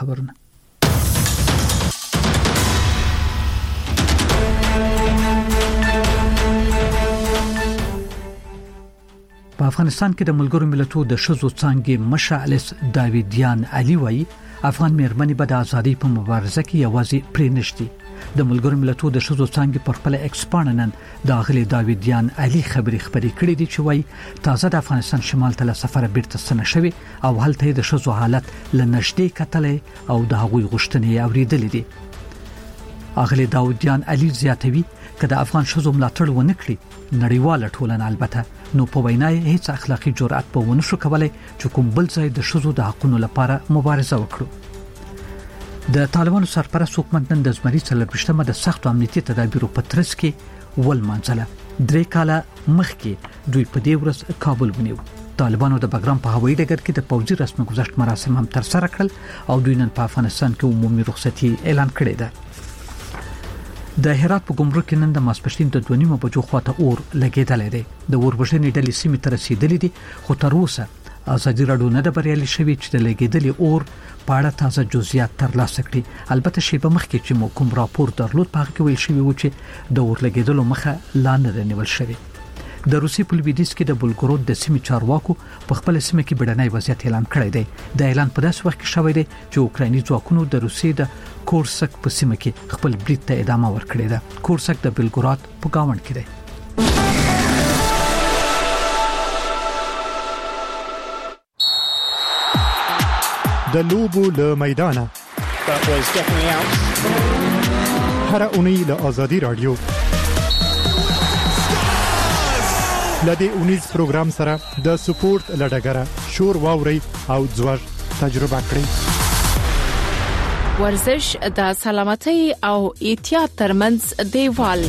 خبرونه په افغانستان کې د ملګرو ملتونو د شذو څانګې مشعلس داویدیان علي وایي افغان مېرمنې به د ازادۍ په مبارزه کې یوازې پرې نشدي. د ملګرو ملتونو د شذو څانګې پر خپل ایکسپاننن د اغلی داویدیان علي خبري کړې دي چې وایي تازه د افغانستان شمال ته سفر بیرته ستنه شوی او هلته د شذو حالت لنشدې کتلې او د هغوی غوښتنې اوریدلې دي. اغلی داویدیان علي زیاتوي کله افغان شذو ملاتړ ونه کړي نړیواله ټولنه البته نو په وینای هیڅ اخلاقی جرأت به ونه شو کولای چې کوم بل ځای د شذو د حقوقو لپاره مبارزه وکړي. د طالبانو سرپرست حکومت نن د زمري څلورشتمه د سختو امنیتي تدابیرو په ترڅ کې ولمانځله. 3 کاله مخکې دوی په دې ورځ کابل ونیو. طالبانو د بګرام په هوایي ډګر کې د پوځي رسمي گذشت مراسم هم تر سره کړل او دوی نن په افغانستان کې عمومي رخصتي اعلان کړې ده. د هرات په ګمرک کې نن د ماسپښین د 2:30 بجو خواته اور لګیدل دی. د اوربشنې ډلې سیمې ته رسیدلې دي خو تر اوسه ازادي راډیو نه د بریالي شوی چې د لګیدلې اور په اړه تازه جزئیات ترلاسه کړي. البته شیبه مخکې چې کوم راپور درلود په هغه کې ویل شوی و چې د اور لګیدلو مخه لا نه نیول شوی. د روسي په لویدیځ کې د بلګرود د سیمې چارواکو په خپل سیمه کې بډنای وضعیت اعلان کړی دی. د اعلان په داس وخت کې شوی دی چې اوکرایني ځواکونو د روسي د کورسک په سیمه کې خپل برید ته ادامه ورکړې ده. کورسک د بلګراد په گاوند کې دی. د لوبو له میدانه هر اونۍ له آزادي رادیو لدې اونیز پروګرام سره د سپورت لډګره شور واوري او ځوړ تجربه کړئ. ورزش د سلامتۍ او احتیاط ترمنځ دیوال.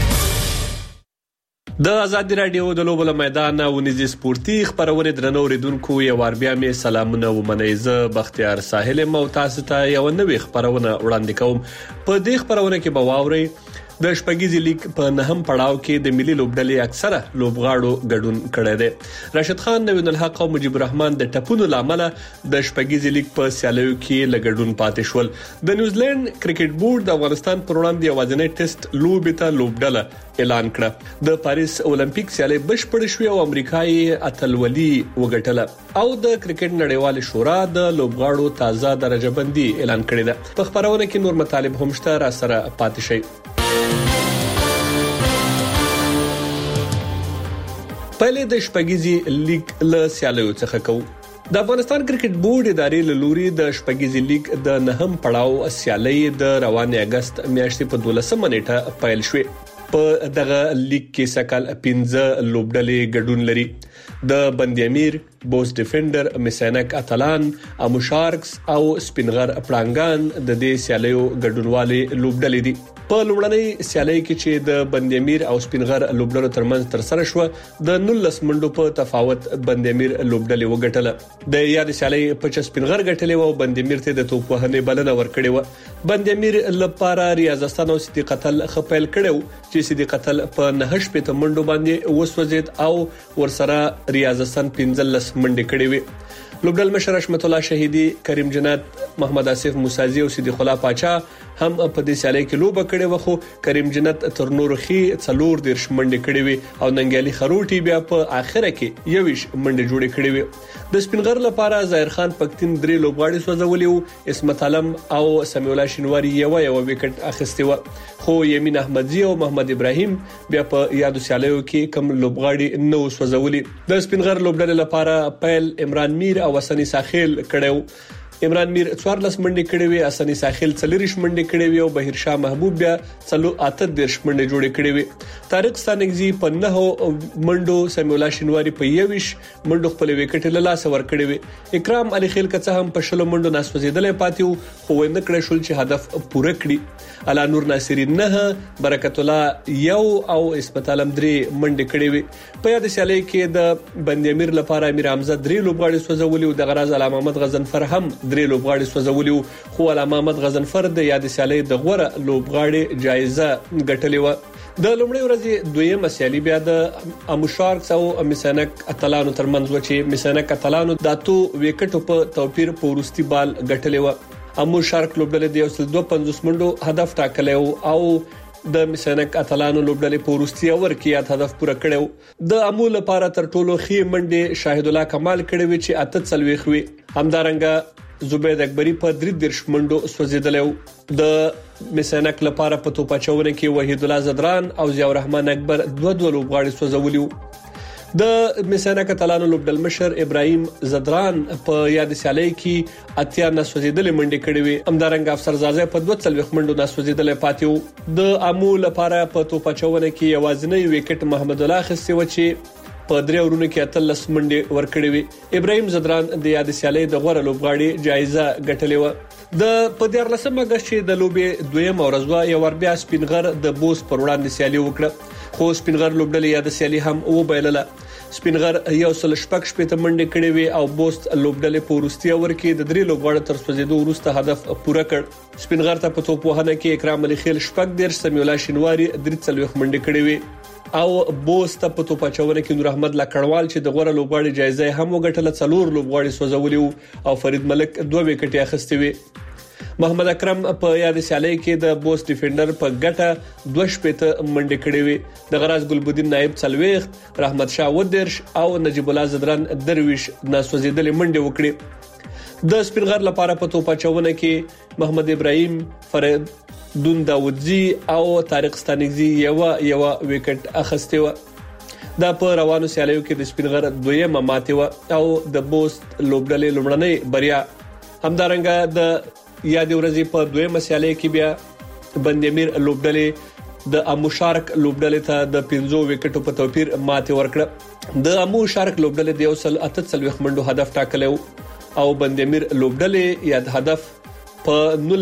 د آزادي رادیو د لوبو له میدان او نيزي سپورتي خبرونه درنو ریدونکو یو اربیا می سلامونه و منیزه بختیار ساحل مو تاسو ته یو نوې خبرونه وړاندې کوم. په دې خبرونه کې به واوري د شپږیزي لیگ په نهم پړاو کې د ملي لوبډلې اکثره لوبغاړو ګډون کړی دی. راشد خان، نوین الحق او مجيب الرحمن د ټپونو لامل د شپږیزي لیگ په سیالیو کې لګډون پاتې شول. د نیوزیلند کرکټ بورډ د افغانستان پر وړاندې یوازینی ټیسټ لوبې ته لوبډله اعلان کړه. د پاریس اولمپیک سیالي بشپړ شوې او امریکایي اتلولي وګټله او د کرکټ نړیوال شورا د لوبغاړو تازه درجه بندي اعلان کړې ده. په خبرونه کې نور مطالب هم شته، را سره پاتې شي. پهله د شپږیزي لیگ له سیالیو څخه کوو. د افغانستان کرکټ بورډ ادارې له لوري د شپږیزي لیگ د نهم پړاو سیالي د روان اگست میاشتې په 12 نیټه پیل شوه. په دغه لیگ کې سکل 15 لوبډلې ګډون لري. د بندیامیر، بوس ډیفندر، میسینک اتلان، امو شارکس او سپینغر پړانګان د دې سیالیو ګډونوالي لوبډلې دي. په لومړنۍ سیالي کې چې د بندیامیر او سپینغر لوبډلو ترمنځ تر سره شو د 19 منډو په تفاوت بندیامیر لوبډلې وګټله. د یاد سیالي په سپینغر ګټلې او بندیامیر ته د توپ وهنې بلنه ورکړې و. بندیامیر لپاره ریاضستان او صدیق قتل خپل کړو چې صدیق قتل په 9 منډو باندې وسوځید او ورسره ریاضستان 15 منډې کړې وي. لوبډل مشر رحمت الله شهیدی، کریم جنات، محمد آصف موسازی او صدیق الله پاچا هم په دې سیالي کې لوبه کړې و. خو کریم جنات تر نورو خي 4 منډې کړې وي او ننګالي خروټي بیا په اخره کې 21 منډې جوړې کړې وي. د سپینغر لپاره ظاهر خان پښتين 3 لوبغاړي سوځولي او اسمت علم او سمیع الله شینواری یو وکټ اخیستی و. خو یمین احمدزی او محمد ابراهیم بیا په یادو سیالیو کې کم لوبغاړي نو سوځولي. د سپینغر لوبډلې لپاره پیل عمران میر او حسنی ساخیل کړو. عمران میر 14 منډې کړې وي، حسنی ساخیل 40 منډې کړې وي او بهیر شاه محبوب بیا 38 منډې جوړې کړې وي. طارق ستانګزی په 9 منډو، سمیع الله شینواری په 21 منډو خپل وکټ له لاس ور کړې وي. اکرام علي خیل کڅه هم په 20 منډو ناسوځیدلې پاتې وو خو وینه کړې شول چې هدف پوره کړي. الا نور ناصری 9، برکت الله 1 او اسمت علم 3 منډې کړې وي. په یاد سیالي کې د بندیامیر لپاره امیر حمزه 3 لوبغاړي سوځولي او د غراز علامه محمد غزنفر هم 3 لوبغاړي سوځولي خو علامه محمد غزنفر د یاد سیالي د غوړه لوبغاړي جایزه ګټلې و. د لومړۍ ورځې دویمه سیالي بیا د امو شارکس او میسینک اتلانو ترمنځ و چې میسینک اتلانو د 2 وکټو په توپیر په ورستي بال ګټلې و. امو شارک لوبډلې د 152 منډو هدف ټاکلی او د مسینک اتلانو لوبډلې په وروستي اور کې هدف پوره کړو. د امو لپاره تر ټولو ښې منډې شاهد الله کمال کړې وي چې 48 وي. همدارنګه زبید اکبری په 33 منډو سوځیدلی. د مسینک لپاره په توپاچونه کې وحید الله زدران او ضیاء الرحمن اکبر دوه لوبغاړي سوځولیو. د مسینک اتلانو لوبډل مشر ابراهیم زدران په یاد سیالي کې اتیا نسوځیدلې منډې کړې وي. همدارنګه افسرزاده په 42 منډو نسوځیدلې پاتیو. د امو لپاره په توپاچونه کې یوازینی وکټ محمد الله خسي و چې په 3 اورونو کې 13 منډې ورکړې وي. ابراهیم زدران د یاد سیالي د غوړه لوبغاړي جایزه ګټلې و. د په 14 اگست چې د لوبې دویم ورځ یو ور بیا سپینغر د بوس پر وړاندې سیالي وکړه، خو سپینغر لوبډلې یاد سیالي هم وبایلله. سپینغر یو سل شپږ شپته منډې کړې وي او بوست لوبډلې په وروستي اور کې د 3 لوبغاړو تر سوځیدو وروسته هدف پوره کړ. سپینغر ته په توپ وهنه کې اکرام علي خیل شپږ دیر سمیولا شینواری 43 منډې کړې وي او بوست په توپ اچونه کې نور احمد لکړوال چې د غوړه لوبغاړي جایزه هم وګټله 4 لوبغاړي سوځولیو او فرید ملک 2 وکټې اخیستې وي. محمد اکرم په یاد سیالي کې د بوس ډیفندر په ګټه 2 شپته منډې کړې وي. د غراز ګلبدین نائب څلويخ، رحمت شاه ودرش او نجیب الله زدران درویش ناسوځیدلې منډې وکړې. د سپینغر لپاره په توپ اچونه کې محمد ابراهیم، فرید دون داودزی او طارق ستانګزی یو وکټ اخیسته و. دا په روانو سیالیو کې د سپینغر دویمه ماتې و او د بوس لوبډلې لومړنۍ بریا. همدارنګه د یاد ورځې په دویمه سیالي کې بیا بندیمیر لوبډلې د امو شارک لوبډلې ته د 15 وکټو په توپیر ماتې ورکړه. د امو شارک لوبډلې د 148 منډو هدف ټاکلی او بندیمیر لوبډلې یاد هدف په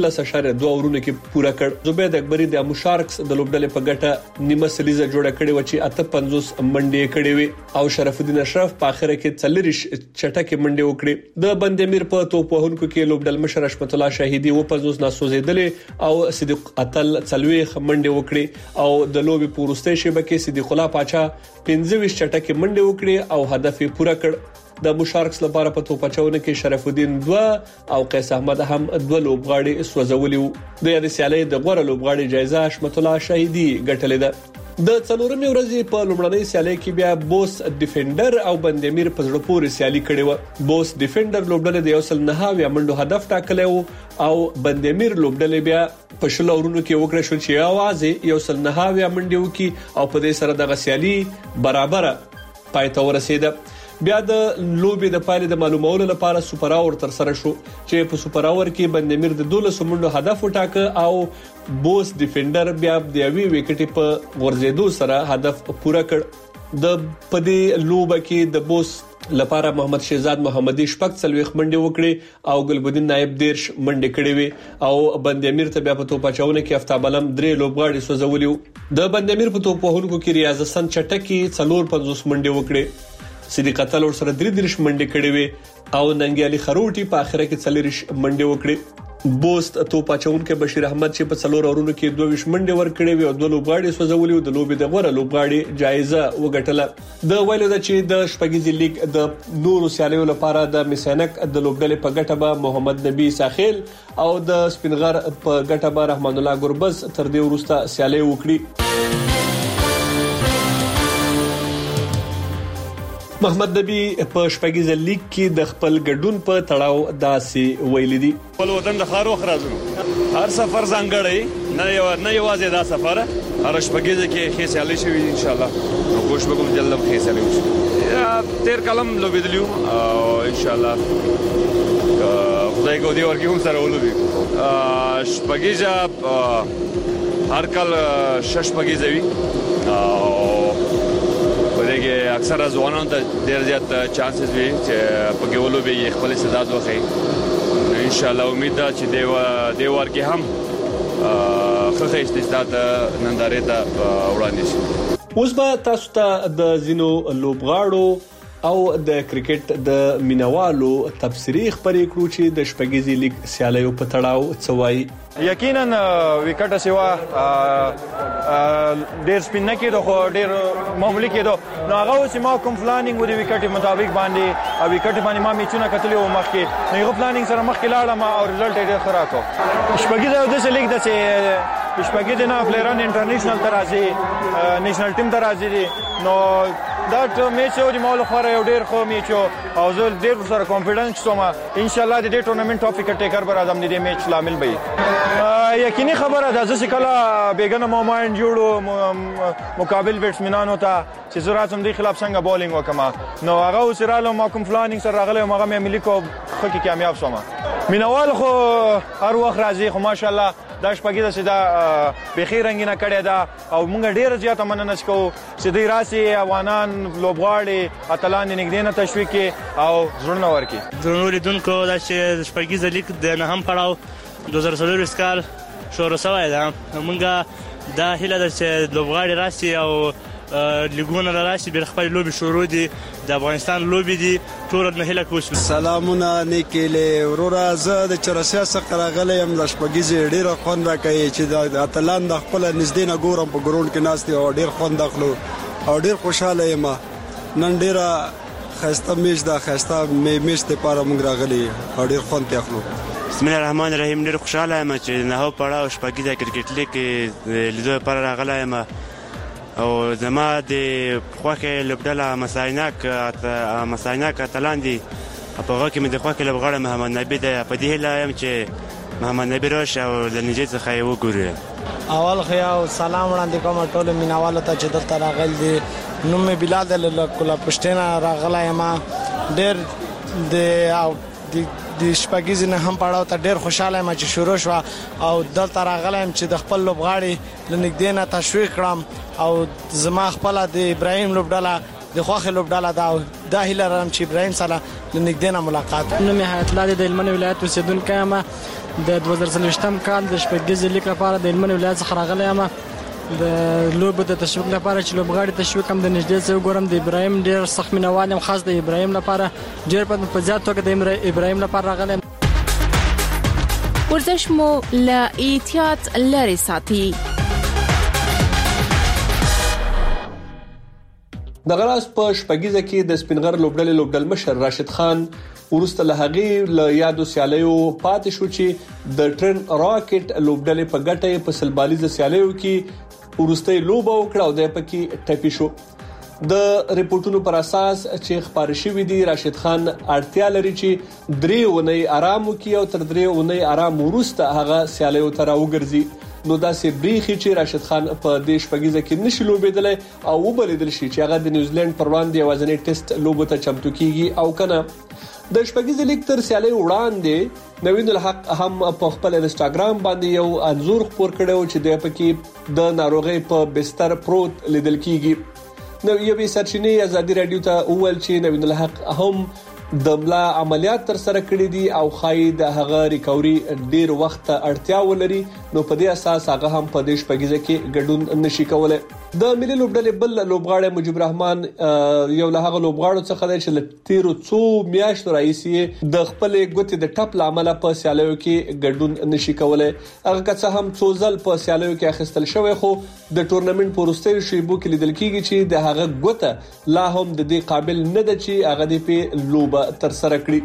19.2 اورونو کې پوره کړ. زبید اکبری د امو شارکس د لوبډلې په ګټه نیمه سلیزه جوړه کړې و چې 58 منډې کړې وي او شرف الدین اشرف په اخر کې 40 چټکه منډې وکړې. د بندیمیر په توپ وهونکو کې لوبډل مشر اشمت الله شهیدی و 50 ناسوځیدلې او صدیق اتل 40 منډې وکړې او د لوبي پورسته شبکه صدیق الله پاچا 15 چټکه منډې وکړې او هدف یې پوره کړ. د مشارکس لپاره په توپ اچونه کې شرف الدین 2 او قیس احمد هم 2 لوبغاړي سوځولیو. د یاد سیالي د غوړه لوبغاړي جایزه اشمت الله شهیدی ګټلې ده. د څلورمې ورځې په لومړنۍ سیالي کې بیا بوس ډیفندر او بندیمیر په زړه پورې سیالي کړې و. بوس ډیفندر لوبډلې د 109 منډو هدف ټاکلی او بندیمیر لوبډلې بیا په شل اورونو کې وکړه شو چې आवाज 109 منډې وکي او په دې سره د سیالي برابر پای ته ورسیده. بیا د لوبي د پایلې د معلومولو لپاره سوپر اور تر سره شو چې په سوپر اور کې بندیمیر د 12 منډو هدف وټاکه او بوس ډیفندر بیا د یوې وکټې په ورزيدو سره هدف پوره کړ. د پدې لوب کې د بوس لپاره محمد شهزاد محمدي شپږ 40 منډې وکړي او ګلبدین نائب 10 منډې کړې وي او بندیمیر ته بیا په توپ اچونه کې افتاب علم 3 لوبغاړي سوځولیو. د بندیمیر په توپ وهونکو کې ریاض حسن چټکی 450 منډې وکړي. صدیق اتل ور سره 33 منډې کړې وي او ننګي علي خروټي په اخره کې 40 منډې وکړي. بوست توپ اچونکو بشیر احمد چې په 4 اورونو کې 22 منډې ور کړې وي او 2 لوبغاړي سوځولیو. د لوبي د غوړه لوبغاړي جایزه وګټله. د ویلو د چې د شپږیزي لیګ د نورو سیالیو لپاره د مسینک د لوبډلې په ګټه به محمد نبی ساحل او د سپینغر په ګټه به رحمان الله ګربز تر دې وروسته سیالي وکړي. محمد نبی په شپږیزه لیګ کې د خپل ګډون په تړاو داسې ویل دي: خپل وطن د خارو خرازو هر سفر ځانګړی نه یوازې دا سفر هر شپږیزه کې خېسالي شوی ان شاء الله نو کوشش وکوم جلب خېسالي وشي. تیر کلم لوبیدلیو او ان شاء الله خدای کو دی ورکی هم سره ولوبي. شپږیزه هر کال شپږیزه وی او ولکه اکثر ځوانان ته ډیر زیات چانسز وي چې په ګولو به خپل استعداد وخی. ان شاء الله امید ده چې دی ورکی هم خخه استعداد ننداره ته وړاندې شي. اوس به تاسو ته د زینو لوبغاړو او د کرکټ د مینوالو تبصری خبرې کړو چې د شپږیزي لیګ سیالیو په تړاو څوای. یقینا وکټ سیوا ډیر سپین نه کېدو خو ډیر معمولی کېدو نو هغه چې ما کوم پلانینګ و د وکټ مطابق باندې او وکټ باندې ما میچونه کتلې او مخکې نو یو پلانینګ سره مخکې لاړم او ریزلټ ډیر خراب و. شپږیزه د لیګ د شپږیزه نه پلیران انټرنیشنل ترازی نېشنل ټیم ترازی دي نو دا میچ او د مول خو یو ډیر خو میچ او زه ډیر سره کانفیډنس کوم ان شاء الله د دې ټورنمنت ټاپ وکټ ټیکر بر اعظم دې میچ لامل وي. یقیني خبره ده چې کله بیگنه موماین جوړو مقابل بیټسمنانو ته چې زراعت هم دی خلاف څنګه بولینګ وکما نو هغه وسراله ما کوم پلانینګ سره راغله ما مې ملي کو خو کې کامیاب شوم. مینوال خو هر وخت راځي خو ماشاءالله دا شپږیزه چې دا بخیر رنگینه کړی دا او موږ ډیر زیاته مننه کوو چې دوی راسي افغانان لوبغاړي اتلان نګدې نه تشویق او زړه ورکي. زموږ لیدونکو دا چې شپږیزه لیک د نه هم پړاو 2014 کال شروع شوی دا موږ دا هیله ده چې لوبغاړي راسي او لیګونه راشي بل خپل لوبي شروع دي د افغانستان لوبي دي ټول نه هله کوم. سلامونه نیکله ورورا زه د چرسیا څخه راغلی يم د شپږیزه ډیره خوند راکوي چې د اتلان د خپل نږدې نه ګورم په ګراوند کې ناست او ډیر خوند اخلو او ډیر خوشاله یم. نن ډیره خسته میش دا خسته میش ته پاره موږ راغلی او ډیر خوند اخلو. بسم الله الرحمن الرحیم. ډیر خوشاله یم چې نه هو پړاو شپږیزه کرکټ لیګ لیدو لپاره راغلی یم او زما د خوخه لوبډله مسایناک اتلان دي په هغه کې مې د خوخه لوبغاړی محمد نبی ده په دې هیله یم چې محمد نبی راشه او د نجات څخه یې وګوري. اول خو یو سلام وړاندې کوم ټول مینوالو ته چې دلته راغلي دي. نوم مې بلال د کولا پښتنه راغلی یم ډېر د شپږیزې نه هم پړاو ته ډېر خوشاله یم چې شروع شوه او دلته راغلی یم چې د خپل لوبغاړي له نږدې نه تشویق کړم او زما خپله د ابراهیم لوبډله د خوښې لوبډله ده او دا هیله لرم چې ابراهیم سره له نږدې نه ملاقات. نوم یې حیات الله دی د هلمند ولایت اوسېدونکی یم. د 2023 کال د شپږیزې لیګ لپاره د هلمند ولایت څخه راغلی یم د لوبو د تشویق لپاره چې لوبغاړي تشویق هم د نږدې څخه وګورم. د ابراهیم ډېر سخت مینوال یم خاص د ابراهیم لپاره ډېر په زیات توګه د ابراهیم لپاره راغلی یم. ورزش مو له احتیاط لرې ساتي. د غراس په شپږیزه کې د سپینغر لوبډل مشر راشد خان ورسته له هغه له یادو سیالیو پاتې شو چې د ټرن راکټ لوبډل په ګټه په سلبالیزه سیالیو کې ورسته لوبه وکړه او د پکې ټپي شو. د ریپورتونو پر اساس چې خبر شوی دی راشد خان اړتیا لري چې 3 ونې آرام وکړي او تر 3 ونې آرام ورسته هغه سیالیو تر وګرځي. نو دا سه بریخي چې راشد خان په دې شپږیزه کې نشي لوبېدل او وبلیدل شي چې هغه د نیوزیلند پر وړاندې وزنې ټیسټ لوبه ته چمتو کیږي او کنه. د شپږیزه لیګ تر سیالي وړاندې نوین الحق هم په خپل انستګرام باندې یو انزور خبر کړو چې د پکې د ناروغي په بستر پروت لیدل کیږي. نو یوې سرچینې ازادي رادیو ته اول چې نوین الحق هم د ملا عملیات تر سره کړې دي او خای د هغه ریکوري ډیر وخت اړتیا ولري نو په دې اساس هغه هم په دې شپږیزه کې ګډون نشي کولای. د ملي لوبډلې بل لوبغاړی مجيب رحمان یو له هغه لوبغاړو څخه دی چې ل تیرو څو میاشتو راځي د خپل ګوتې د ټپ لامل په سیالیو کې ګډون نشي کولای. هغه که څه هم څو ځل په سیالیو کې اخیستل شوی خو د ټورنمنت پروستي شیبو کې لیدل کیږي چې د هغه ګوته لا هم د دې قابل نه ده چې هغه دې په لوبه تر سره کړی.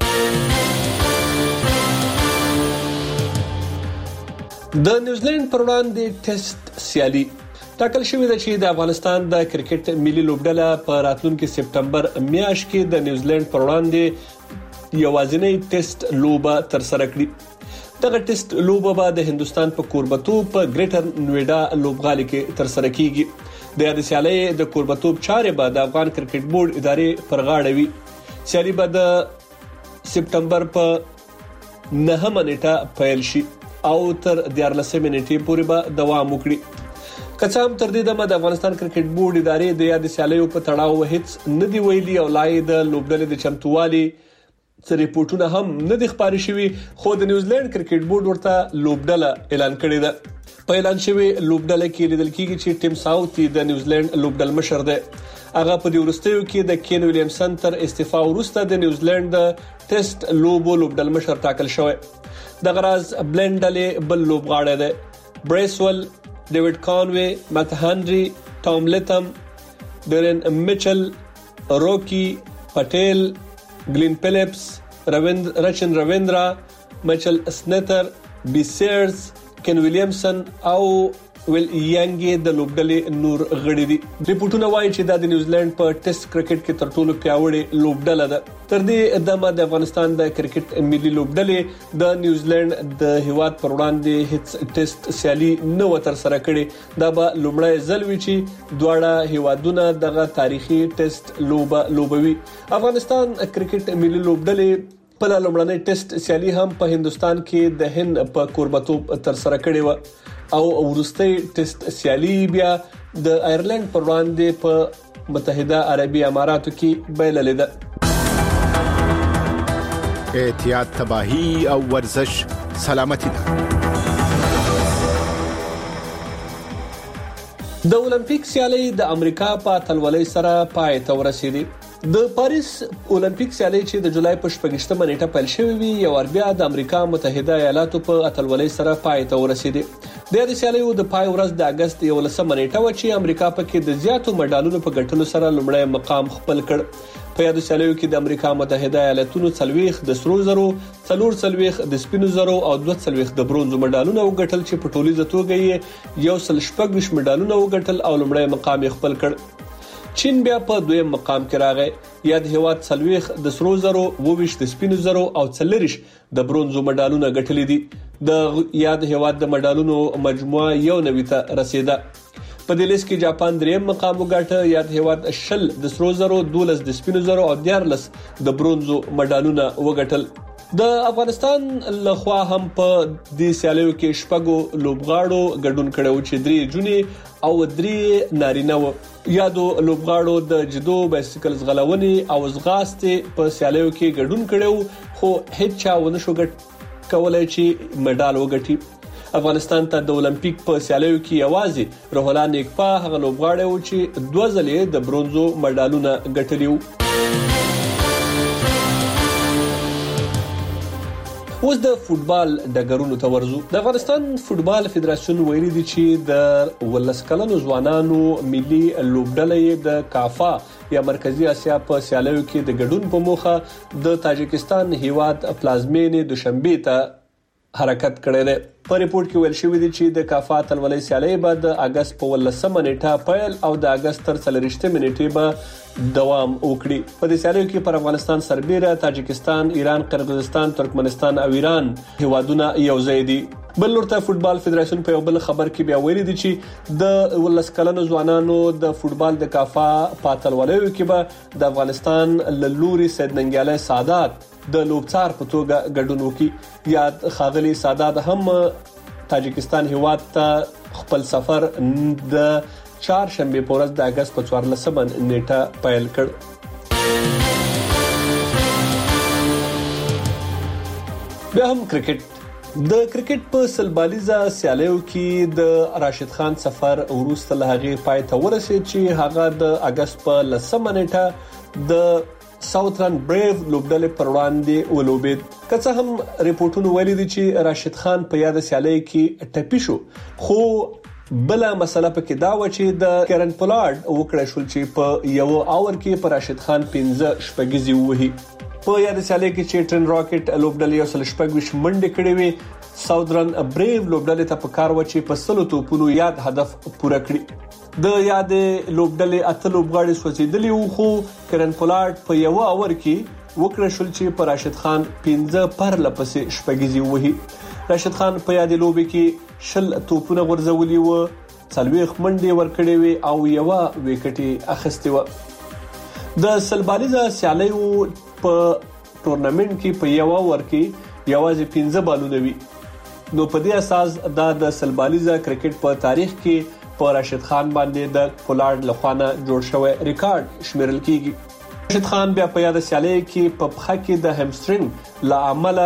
د نیوزیلند پر وړاندې ټیسټ سیالي ټاکل شوې ده چې د افغانستان د کرکټ ملي لوبډله په راتلونکي سپټمبر میاشت کې د نیوزیلند پر وړاندې یوازینی ټیسټ لوبه تر سره کړي. دغه ټیسټ لوبه به د هندستان په کوربتوب په ګریټر نویډا لوبغالي کې تر سره کیږي. د یاد سیالي د کوربتوب چارې به د افغان کرکټ بورډ ادارې پر غاړه وي. سیالي به د سپټمبر په 9 نیټه پیل شي او تر 14 نیټې پورې به دوام وکړي. کڅام تر دې دمه د افغانستان کرکټ بورډ ادارې د یاد سیالیو په تړاو هیڅ نه دی ویلي او لای د لوبډلې د چمتووالي څه ریپورتونه هم نه دي خبري شوي خو د نیوزیلند کرکټ بورډ ورته لوبډله اعلان کړی ده. په اعلان شوی لوبډله کې لیدل کېږي چې ټیم ساوثي د نیوزیلند لوبډل مشر دی. هغه په دې وروستیو کې د کین ویلیامسن تر استعفا وروسته د نیوزیلند د ټیسټ لوبډل مشر ټاکل شوی. د غراز بلندلې بل لوبغاړی دی. بریسول، ډیوډ کانوي، مات هنري، ټام لیتم، ډیرن میچل، روکی پټیل، گلین فلیپس، رچن رویندرا، میچل سنیتر، بیسیرز، کین ویلیامسن او ویل یانګي د لوبډلې نور غړي دي. ریپورتونه وایي چې د نیوزیلند په ټیسټ کرکټ کې تر ټولو پیاوړې لوبډله ده. تر دې دمه د افغانستان د کرکټ ملي لوبډلې د نیوزیلند د هیواد پر وړاندې هیڅ ټیسټ سیالي نه وتر سره کړي. دا به لومړی ځل وي چې دواړه هیوادونه دغه تاریخي ټیسټ لوبوي. افغانستان کرکټ ملي لوبډلې په لومړنۍ ټیسټ سیالي هم په هندستان کې د هند په کوربتوب تر سره کړې و او وروستۍ ټیسټ سیالي بیا د آیرلند پر وړاندې په متحده عربي اماراتو کې بایللې ده. احتیاط، تباہی او ورزش سلامتی ده. د اولمپیک سیالي د امریکا په اتلولۍ سره پای ته ورسېدې. د پاریس اولمپیک سیالي چې د جولای په 28مه نیټه پیل شوې وي یو بیا د امریکا متحده ایالاتو په اتلولۍ سره پای ته ورسېدې. د سیالیو د پای ورځ د اگست 11مه نیټه و چې امریکا پکې د زیاتو مډالونو په ګټلو سره لومړی مقام خپل کړ. په یادو سیالیو کې د امریکا متحده ایالاتونو 40 د سرو زرو، 40 د سپینو زرو او 22 د برونزو مډالونه وګټل چې په ټولیزه توګه یې 116 مډالونه وګټل او لومړی مقام خپل کړ. چین بیا په دویم مقام کې راغی. یاد هیواد 40 د سرو زرو، 22 د سپینو زرو او 40 د برونزو مډالونه ګټلي دي. د یاد هیواد د مډالونو مجموعه 90 ته رسیده. په دې لیست کې جاپان دریم مقام وګاټه. یاد هیواد 20 د سرو زرو، 12 د سپینو زرو او 14 د برونزو مډالونه وګټل. د افغانستان لخوا هم په دې سیالیو کې شپږو لوبغاړو ګډون کړو چې 3 جونې او 3 نارینه و. یادو لوبغاړو د جدو، بایسکل ځغلونې او ځغاستې په سیالیو کې ګډون کړو خو هیڅ چا ونه شو کولای چې مډال وګټي. افغانستان ته د اولمپیک په سیالیو کې یوازې روح الله نیکپا هغه لوبغاړی و چې 2 ځلې د برونزو مډالونه ګټلي وو. اوس د فوتبال ډګرونو ته ورځو. د افغانستان فوتبال فدراسیون ویلي دی چې د 18 کلنو ځوانانو ملي لوبډلې د کافا یا مرکزی اسیا په سیالیو کې د ګډون په موخه د تاجکستان هیواد پلازمینې دوشنبه ته حرکت کړی دی. په ریپورت کې ویل شوی دی چې د کافا اتلولۍ سیالي به د اگست په 18مه نیټه پیل او د اگست تر 30مه نیټې به دوام وکړي. په دې سیالیو کې پر افغانستان سربېره تاجکستان، ایران، قرغیزستان، ترکمنستان او ایران هیوادونه یو ځای دي. بل ورته فوتبال فدراسیون په یو بل خبر کې بیا ویلي دی چې د 18 کلنو ځوانانو د فوتبال د کافا پاتلولیو کې به د افغانستان لوري سید ننګیالی سادات د لوبڅار په توګه ګډون وکړي. یاد خاغلی سادات هم تاجکستان هیواد ته خپل سفر د 4 شنبه په ورځ د اگست په 14مه نیټه پیل کړ. بیا هم کرکټ. د کرکټ په سلبالیزه سیالیو کې د راشد خان سفر وروسته له هغه پای ته ورسید چې هغه د اگست په 10مه نیټه د ساوثرن بریو لوبډلې پر وړاندې ولوبید. که څه هم ریپورتونه ویلي دي چې راشد خان په یاد سیالي کې ټپي شو خو بل مسله پکې دا و چې د کیرن پولارد وکړه شول چې په یو اور کې پر راشد خان 15 شپږیزي وهي. په یاد سیالي کې چې ټرن راکټ لوبډلې یو سل شپږ منډه کړې وي. ساوثرن بریو لوبډلې ته په کار و چې په 100 توپونو یاد هدف پوره کړی. د یاد لوبډلې اته لوبغاړي سوځیدلی وو خو کیرن پولارد په یو اور کې وکړه شول چې پر راشد خان 15 پر لپسې شپږیزي وهي. راشد خان په یاد لوبي کې 20 توپونه ورزولي وو، 40 منډې ورکړې وي او یو وکټي اخیستې و. د سلبالیزه سیالیو په ټورنمنت کې په یو اور کې یوازې 15 بالونه وي. نو په دې اساس دا د سلبالیزه کرکټ په تاریخ کې په راشد خان باندې د پولارد لخوانه جوړ شوی ریکارډ شمیرل کیږي. راشد خان بیا په یاد سیالي کې په پخه کې د همسترینګ له عمله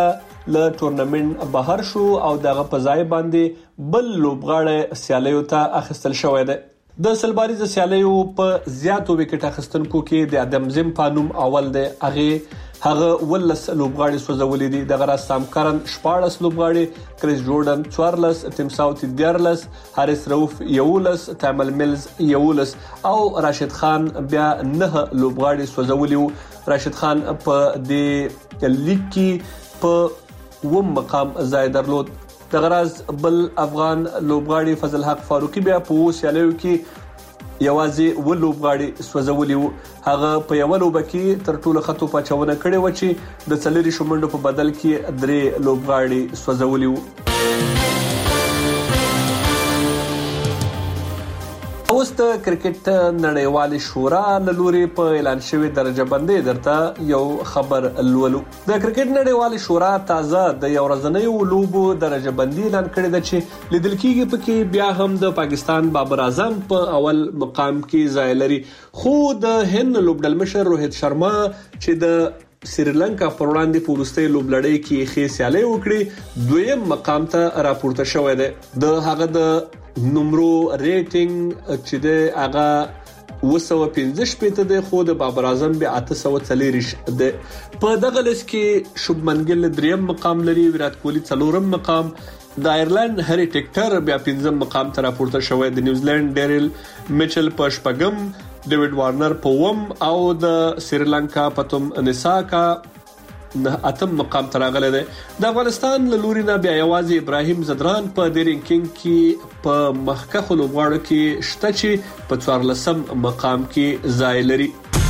له ټورنمنت بهر شو او دغه په ځای باندې بل لوبغاړی سیالیو ته اخیستل شوی دی. د سلباریز سیالیو په زیاتو وکټ اخیستونکو کې د ادم زم پانوم اول دی. هغه ولس لوبغاړي سوځولې دي. د غرا سام کرن 14 لوبغاړي، کریس جورډن 14، ټیم ساوث 14، هاریس روف 11، تامل ملز 11 او راشد خان بیا 9 لوبغاړي سوځولې. راشد خان په دې لیګ کې په 1 مقام ځای درلود. د غراز بل افغان لوبغاړي فضل حق فاروقي بیا په سیالیو کې یوازې ولوبغاړي سوځولې. هغه په یو لوب کې تر ټولو خطو پچاونه کړې و چې د څلوري شومنډو په بدل کې 3 لوبغاړي سوځولې. اوس د کرکټ نړیوال شورا له لوري په اعلان شوی درجه بندي درته یو خبر لولو. د کرکټ نړیوال شورا تازه د یو ورځنیو لوبو درجه بندي اعلان کړی دی چې لیدل کېږي پکې بیا هم د پاکستان بابر اعظم په اول مقام کې ځای لري، خو د هند لوبډل مشر روهیت شرما چې د سریلانکا پر وړاندې په وروستۍ لوبلړۍ کې ښې سیالي وکړي دویم مقام ته راپورته شوی دی. د هغه د نمبر ریټینګ چې د هغه 215 دی، خو د بابر اعظم بیا 840 دی. په دغه لیست کې شوبمن ګل 3 مقام لري، ویرات کوهلی 4 مقام، د آیرلند هری ټیکټر بیا 5 مقام ته راپورته شوی، د نیوزیلند ډیرل میچل په 8م، ډیوډ وارنر په 9م او د سریلانکا پتم نساکا 8م مقام ته راغلی دی. د افغانستان له لوري نه بیا یوازې ابراهیم زدران په دې رینکینګ کې په مخکښو لوبغاړو کې شته چې په 14م مقام کې ځای لري.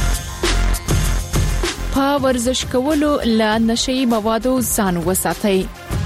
په ورزش کولو له نشي موادو ځان وساتئ.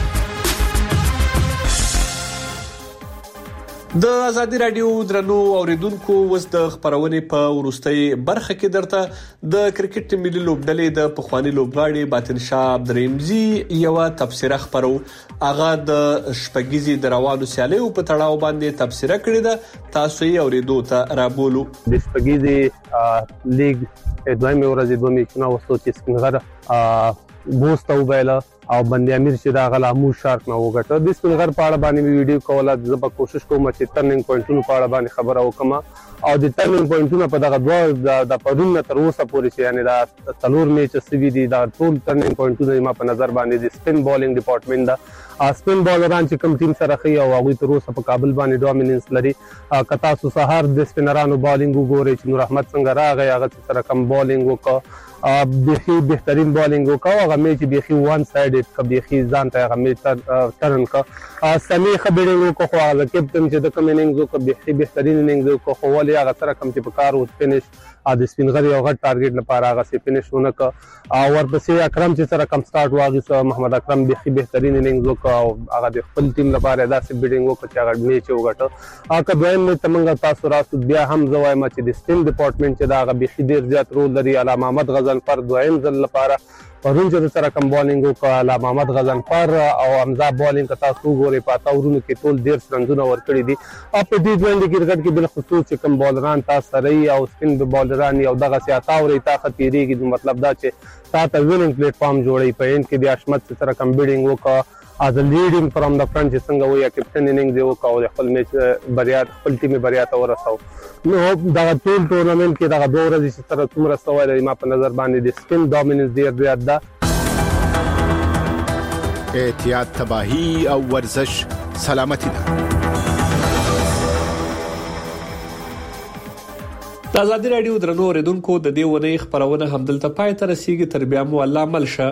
د ازادي رادیو درنو اوریدونکو وس د خبرونه په ورستۍ برخه کې درته د کرکټ ملي لوبډلې د پخوانی لوبغاړي باطن شاه عبدالرحیمزي یو تبصره خبرو. هغه د شپږیزي د روانو سیالیو په تړاو باندې تبصره کړې ده، تاسو یې اوریدو ته رابولو. د شپږیزي لیګ دویمه ورځ دوه میچونه وسو چې سپینغر بوسته وبایله او بندي امیر چې دا غلا مو شارک نه وګټه. د سپینغر په اړه باندې ویډیو کوله، زه په کوشش کوم چې ټرنینګ پوینټونو په اړه باندې خبره وکم او د ټرنینګ پوینټونو په دغه دوه د پدون تر اوسه پورې چې یعنی دا څلور میچ سوي دي، دا ټول ټرنینګ پوینټونه ما په نظر باندې د سپین بالینګ ډپارټمنټ دا سپین بالران چې کوم ټیم سره خي او هغه تر اوسه په کابل باندې ډومیننس لري. کتا سو سهار د سپینرانو بالینګ وګوري چې نور احمد څنګه راغی، هغه سره کم بالینګ وکړه، بيخي بهترین بالینګ وکاو، هغه میچ بيخي وان سایډډ ک بيخي ځان ته هغه میچ ټرن ک سمي خبرې وکړو، خو هغه کیپټن چې د کمیننګ وکړ بيخي بهترین اننګ وکړو، خو ولې هغه سره کم چې په کار او فینش د سپینغر یو غټ ټارګټ لپاره هغه سي فینش ونه ک او ورپسې اکرم چې سره کم سٹارټ واغی، محمد اکرم بيخي بهترین اننګ وکړو او هغه د خپل ټیم لپاره داسې بیډینګ وکړ چې هغه میچ وګټه. هغه دویم میچ تمنګ تاسو راسو بیا هم زوایم چې د سپین ډپارټمنټ چې دا هغه بيخي ډیر زیات رول لري. علامه محمد غزنفر دویم ځل لپاره پرون چې سره کم بالینګ وکړه، علامه محمد غزنفر او حمزه بالینګ تاسو ګوري پاته ورونو کې ټول ډیر رنونه ورکړي دي. په دې ژوند کرکټ کې بل خصوص چې کم بالران تاسو سره او سپین بالران یو دغه سیاته او طاقت تیریږي، مطلب دا چې تاسو ویننګ پلیټ فارم جوړي په ان کې د اشمت سره کم بیډینګ وکړه as a leading from the front چې څنګه وایي کپټن اننګ دی وکاو د خپل میچ بریا خپل ټیم بریا ته ورساو. نو دا ټول ټورنمنت کې دا دوه ورځې چې سره څومره سوال ما په نظر باندې د سپین ډومیننس ډیر زیات ده. احتیاط تباہی او ورزش سلامتی ده. د ازادي رادیو درنو اوریدونکو د دې ونې خبرونه همدلته پای ته رسیدي، تر بیا مو الله ملشه.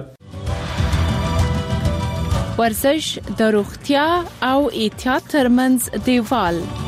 ورزش د روغتیا او احتیاط ترمنځ دیوال